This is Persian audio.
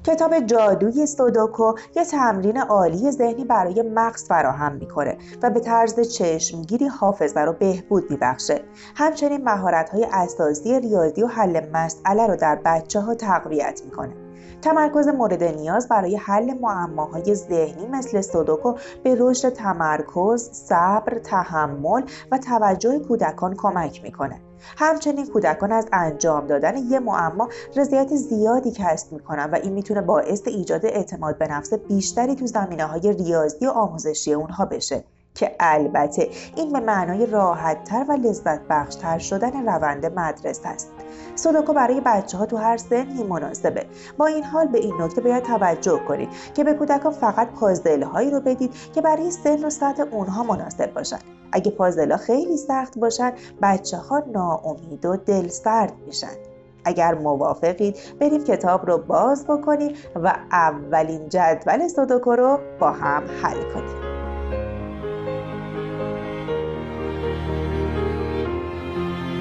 کتاب جادوی سودوکو یه تمرین عالی ذهنی برای مغز فراهم میکنه و به طرز چشمگیری حافظه رو بهبود میبخشه. همچنین مهارت‌های اساسی ریاضی و حل مسئله رو در بچه‌ها تقویت میکنه. تمرکز مورد نیاز برای حل معماهای ذهنی مثل سودوکو به رشد تمرکز، صبر، تحمل و توجه کودکان کمک میکنه. همچنین کودکان از انجام دادن یه معما رضایت زیادی کسب میکنن و این میتونه باعث ایجاد اعتماد به نفس بیشتری تو زمینه‌های ریاضی و آموزشی اونها بشه که البته این به معنای راحت‌تر و لذت بخش‌تر شدن روند مدرسه است. سودوکو برای بچه‌ها تو هر سنی مناسبه. با این حال به این نکته باید توجه کنید که به کودکان فقط پازل‌هایی رو بدید که برای سن و سطح اونها مناسب باشن. اگه پازل‌ها خیلی سخت باشن، بچه‌ها ناامید و دلسرد میشن. اگر موافقید بریم کتاب رو باز بکنیم و اولین جدول سودوکو رو با هم حل کنیم.